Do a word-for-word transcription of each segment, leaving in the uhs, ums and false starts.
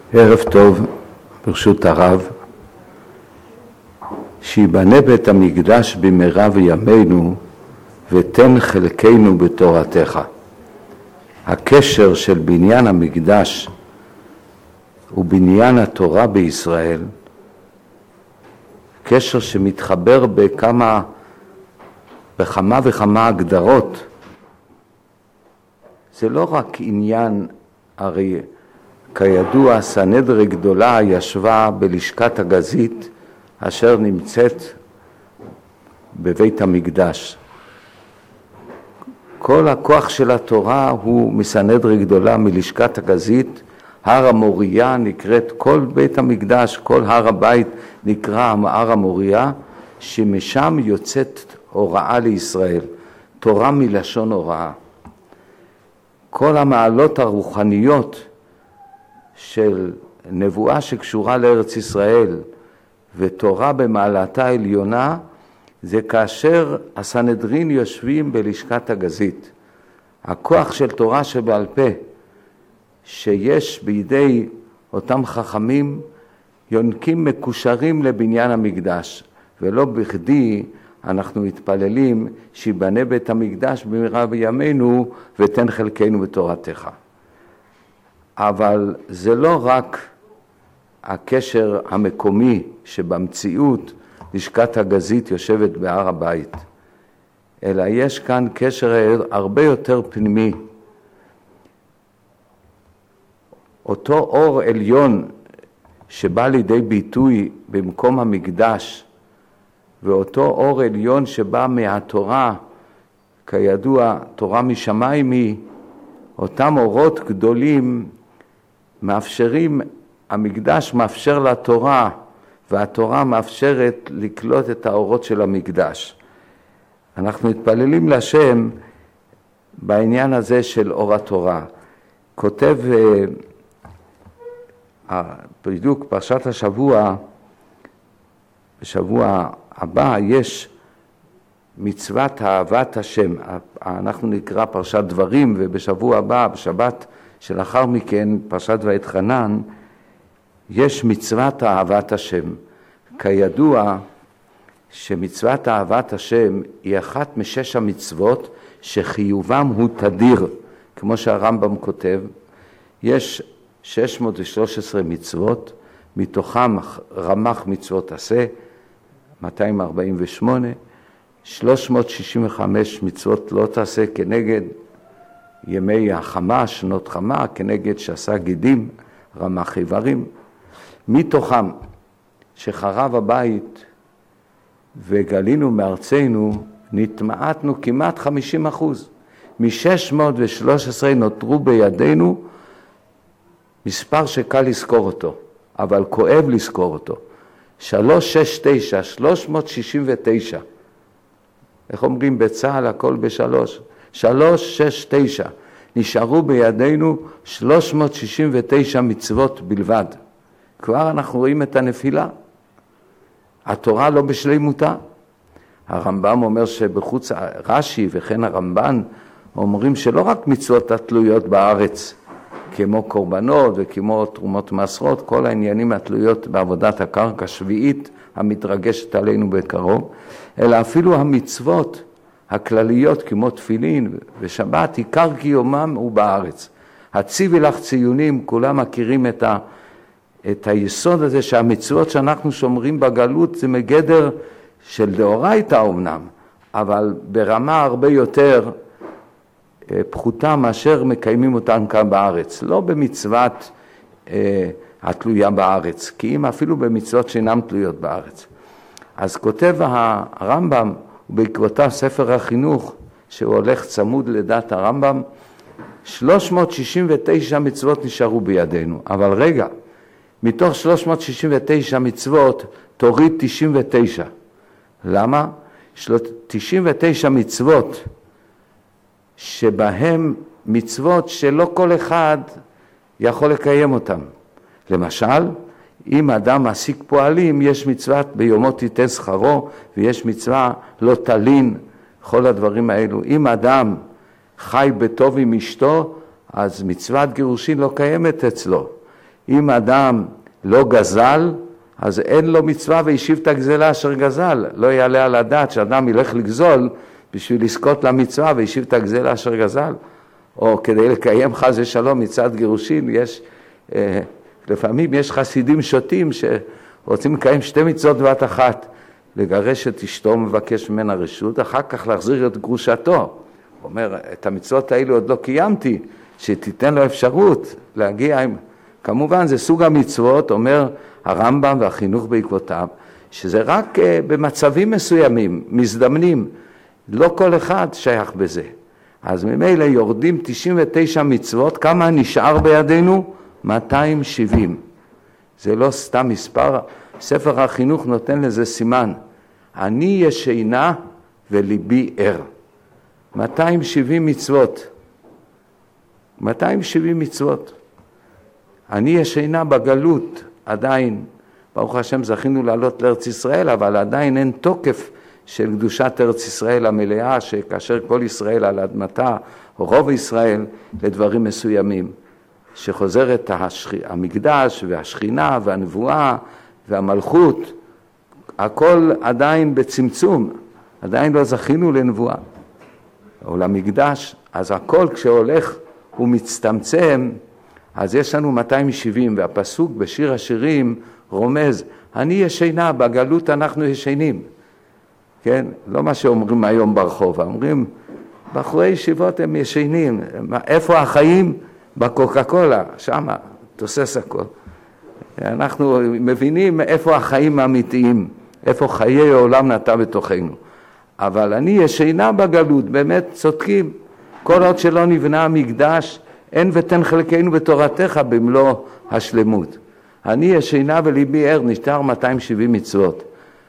ערב טוב, ברשות הרב, שיבנה בית המקדש במהרה בימינו ותן חלקנו בתורתך. הקשר של בניין המקדש ובניין התורה בישראל, קשר שמתחבר בכמה, בכמה וכמה הגדרות, זה לא רק עניין, הרי כידוע סנהדרין גדולה ישבה בלשכת הגזית אשר נמצאת בבית המקדש. כל הכוח של התורה הוא מסנהדרין גדולה, מלשכת הגזית. הר המוריה נקראת, כל בית המקדש, כל הר הבית נקרא הר המוריה, שמשם יוצאת הוראה לישראל, תורה מלשון הוראה. כל המעלות הרוחניות של נבואה שקשורה לארץ ישראל ותורה במעלתה העליונה, זה כאשר הסנהדרין יושבים בלשכת הגזית. הכוח של תורה שבעל פה שיש בידי אותם חכמים יונקים מקושרים לבניין המקדש, ולא בכדי אנחנו מתפללים שיבנה בית המקדש במהרה בימינו ותן חלקנו בתורתך. אבל זה לא רק הקשר המקומי שבמציאות לשכת הגזית יושבת בהר הבית, אלא יש כאן קשר הרבה יותר פנימי. אותו אור עליון שבא לידי ביטוי במקום המקדש, ואותו אור עליון שבא מהתורה, כידוע תורה משמיים היא, אותם אורות גדולים מאפשרים, המקדש מאפשר לתורה, והתורה מאפשרת לקלוט את האורות של המקדש. אנחנו מתפללים לשם בעניין הזה של אור התורה. כותב בדיוק פרשת השבוע, בשבוע הבא יש מצוות אהבת השם. אנחנו נקרא פרשת דברים, ובשבוע הבא, בשבת שלאחר מכן, פרשת ואתחנן, יש מצוות אהבת השם. כידוע שמצוות אהבת השם היא אחת משש המצוות שחיובם הוא תדיר, כמו שהרמב"ם כותב. יש שש מאות ושלוש עשרה מצוות, מתוכם רמ"ח מצוות עשה, מאתיים ארבעים ושמונה, שלוש מאות שישים וחמש מצוות לא תעשה כנגד ימי החמה, שנות חמה, כנגד שעשה גידים, רמ"ח איברים. מתוכם שחרב הבית וגלינו מארצנו, נתמעטנו כמעט חמישים אחוז. מ-שש מאות ושלוש עשרה נותרו בידינו מספר שקל לזכור אותו, אבל כואב לזכור אותו. שלוש שש תשע, שלוש מאות שישים ותשע. איך אומרים בצהל הכל בשלוש? שלוש שש תשע. נשארו בידינו שלוש מאות שישים ותשע מצוות בלבד. כבר אנחנו רואים את הנפילה. התורה לא בשלימותה. הרמב"ם אומר שבחוץ, רש"י וכן הרמב"ן אומרים שלא רק מצוות התלויות בארץ, כמו קורבנות וכמו תרומות מעשרות, כל העניינים התלויות בעבודת הקרקע שביעית המתרגשת עלינו בקרוב, אלא אפילו המצוות הכלליות כמו תפילין ושבת, עיקר קיומם הוא בארץ. הציבי לך ציונים, כולם מכירים את, ה, את היסוד הזה שהמצוות שאנחנו שומרים בגלות זה מגדר של דאורייתא אומנם, אבל ברמה הרבה יותר פחותה מאשר מקיימים אותן כאן בארץ. לא במצוות אה, התלויה בארץ, כי אם אפילו במצוות שאינן תלויות בארץ. אז כותב הרמב"ם, ובעקבותיו ספר החינוך, שהוא הולך צמוד לדעת הרמב"ם, שלוש מאות שישים ותשע מצוות נשארו בידינו. אבל רגע, מתוך שלוש מאות שישים ותשע מצוות תוריד תשעים ותשע. למה? תשעים ותשע מצוות שבהם מצוות שלא כל אחד יכול לקיים אותם. למשל, אם אדם מעסיק פועלים, יש מצוות ביומו תיתן שכרו, ויש מצווה לא תלין, כל הדברים האלו. אם אדם חי בטוב עם אשתו, אז מצוות גירושין לא קיימת אצלו. אם אדם לא גזל, אז אין לו מצווה וישיב את הגזלה אשר גזל. לא יעלה על הדעת שאדם ילך לגזול בשביל לזכות למצווה וישיב את הגזלה אשר גזל. או כדי לקיים חס ושלום מצוות גירושין, יש, אה, לפעמים יש חסידים שוטים שרוצים לקיים שתי מצוות בבת אחת. לגרש את אשתו מבקש ממנה רשות, אחר כך להחזיר את גרושתו. הוא אומר, את המצוות האלו עוד לא קיימתי, שתיתן לו אפשרות להגיע עם... כמובן זה סוג המצוות, אומר הרמב"ם והחינוך בעקבותיו, שזה רק במצבים מסוימים, מזדמנים, לא כל אחד שייך בזה. אז ממילא יורדים תשעים ותשע מצוות, כמה נשאר בידינו? מאתיים שבעים. זה לא סתם מספר, ספר החינוך נותן לזה סימן. אני ישנה וליבי ער. מאתיים שבעים מצוות. מאתיים שבעים מצוות. אני ישנה בגלות, עדיין, ברוך השם זכינו לעלות לארץ ישראל, אבל עדיין אין תוקף של קדושת ארץ ישראל המלאה, שכאשר כל ישראל על אדמתה, או רוב ישראל, לדברים מסוימים, שחוזרת המקדש והשכינה והנבואה והמלכות, הכל עדיין בצמצום, עדיין לא זכינו לנבואה, או למקדש, אז הכל כשהולך ומצטמצם, אז יש לנו מאתיים שבעים, והפסוק בשיר השירים רומז, אני ישנה, בגלות אנחנו ישנים. כן? לא מה שאומרים היום ברחוב, אומרים, בחורי ישיבות הם ישנים. איפה החיים? בקוקה קולה, שמה, תוסס הכל. אנחנו מבינים איפה החיים האמיתיים, איפה חיי העולם נטע בתוכנו. אבל אני ישנה בגלות, באמת צודקים. כל עוד שלא נבנה המקדש, אין ותן חלקנו בתורתך במלוא השלמות. אני ישנה וליבי ער, נשאר מאתיים שבעים מצוות.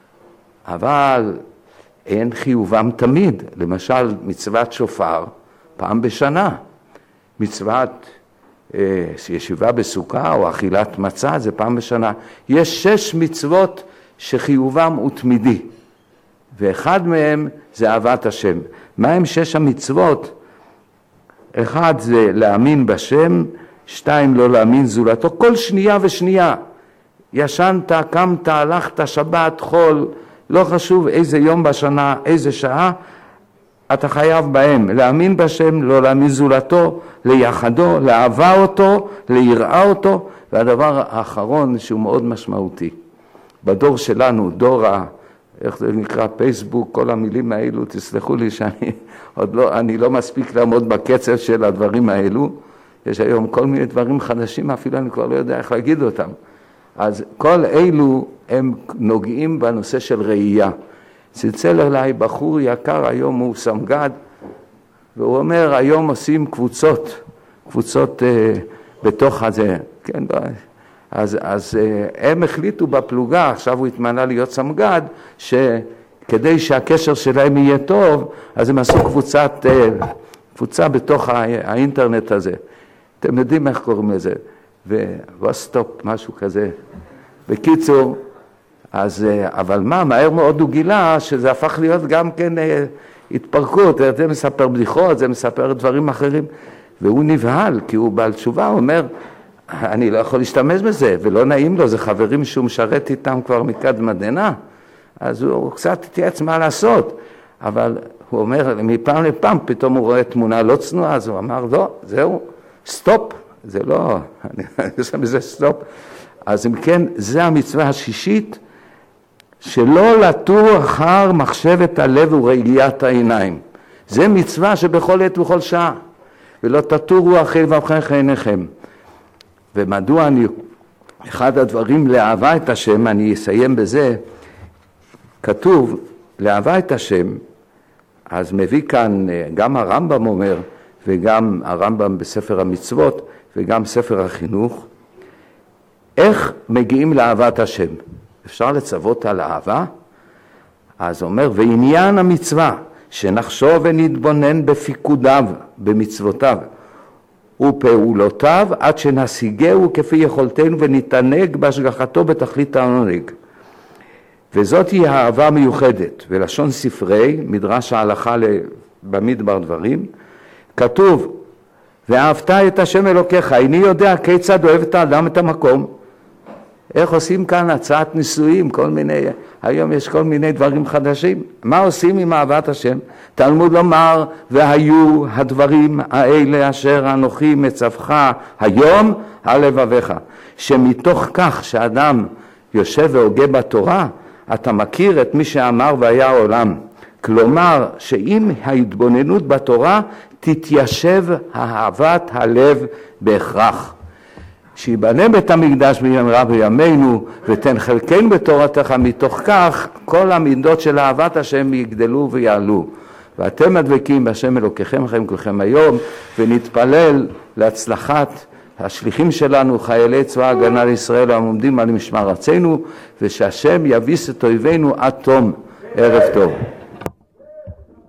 אבל אין חיובם תמיד. למשל, מצוות שופר, פעם בשנה. מצוות אה, ישיבה בסוכה או אכילת מצה, זה פעם בשנה. יש שש מצוות שחיובם הוא תמידי. ואחד מהם זה אהבת השם. מה הם שש המצוות? אחד זה להאמין בשם, שתיים לא להאמין זולתו, כל שנייה ושנייה. ישנת, קמת, הלכת, שבת, חול, לא חשוב איזה יום בשנה, איזה שעה, אתה חייב בהם. להאמין בשם, לא להאמין זולתו, ליחדו, לאהבה אותו, ליראה אותו. והדבר האחרון שהוא מאוד משמעותי. בדור שלנו, דור ה... איך זה נקרא, פייסבוק, כל המילים האלו, תסלחו לי שאני עוד לא, אני לא מספיק לעמוד בקצב של הדברים האלו. יש היום כל מיני דברים חדשים, אפילו אני כבר לא יודע איך להגיד אותם. אז כל אלו הם נוגעים בנושא של ראייה. צלצל אליי בחור יקר, היום הוא סמג"ד, והוא אומר, היום עושים קבוצות, קבוצות אה, בתוך הזה, כן, אז, אז אה, הם החליטו בפלוגה, עכשיו הוא התמנה להיות סמג"ד, שכדי שהקשר שלהם יהיה טוב, אז הם עשו קבוצת, אה, קבוצה בתוך האינטרנט הזה. אתם יודעים איך קוראים לזה? וווסטופ, משהו כזה. בקיצור, אז, אבל מה, מהר מאוד הוא גילה שזה הפך להיות גם כן אה, התפרקות, זה מספר בדיחות, זה מספר דברים אחרים, והוא נבהל, כי הוא בעל תשובה, הוא אומר, אני לא יכול להשתמש בזה, ולא נעים לו, זה חברים שהוא משרת איתם כבר מקדמת דנא, אז הוא קצת התייעץ מה לעשות, אבל הוא אומר, מפעם לפעם, פתאום הוא רואה תמונה לא צנועה, אז הוא אמר, לא, זהו, סטופ, זה לא, אני חושב בזה סטופ. אז אם כן, זה המצווה השישית, שלא לתור אחר מחשבת הלב וראיית העיניים. זה מצווה שבכל עת ובכל שעה, ולא תתורו אחרי לבבכם עיניכם. ומדוע אני, אחד הדברים לאהבה את השם, אני אסיים בזה, כתוב, לאהבה את השם, אז מביא כאן, גם הרמב"ם אומר, וגם הרמב"ם בספר המצוות, וגם ספר החינוך, איך מגיעים לאהבת השם? אפשר לצוות על אהבה? אז אומר, ועניין המצווה, שנחשוב ונתבונן בפיקודיו, במצוותיו, ופעולותיו, עד שנשיגהו כפי יכולתנו ונתענג בהשגחתו בתכלית העונג. וזאת היא האהבה מיוחדת, ולשון ספרי, מדרש ההלכה במדבר דברים, כתוב, ואהבת את השם אלוקיך, איני יודע כיצד אוהב את האדם את המקום. איך עושים כאן הצעת נישואים, כל מיני, היום יש כל מיני דברים חדשים. מה עושים עם אהבת השם? תלמוד לומר, והיו הדברים האלה אשר אנוכי מצווך היום על לבביך. שמתוך כך שאדם יושב והוגה בתורה, אתה מכיר את מי שאמר והיה העולם. כלומר, שאם ההתבוננות בתורה תתיישב אהבת הלב בהכרח. שיבנה בית המקדש במהרה בימינו ותן חלקנו בתורתך, מתוך כך כל המידות של אהבת השם יגדלו ויעלו. ואתם הדבקים בהשם אלוקיכם לכם כולכם היום, ונתפלל להצלחת השליחים שלנו, חיילי צבא ההגנה לישראל העומדים על משמר ארצנו, ושהשם יביס את אויבינו עד תום. ערב טוב.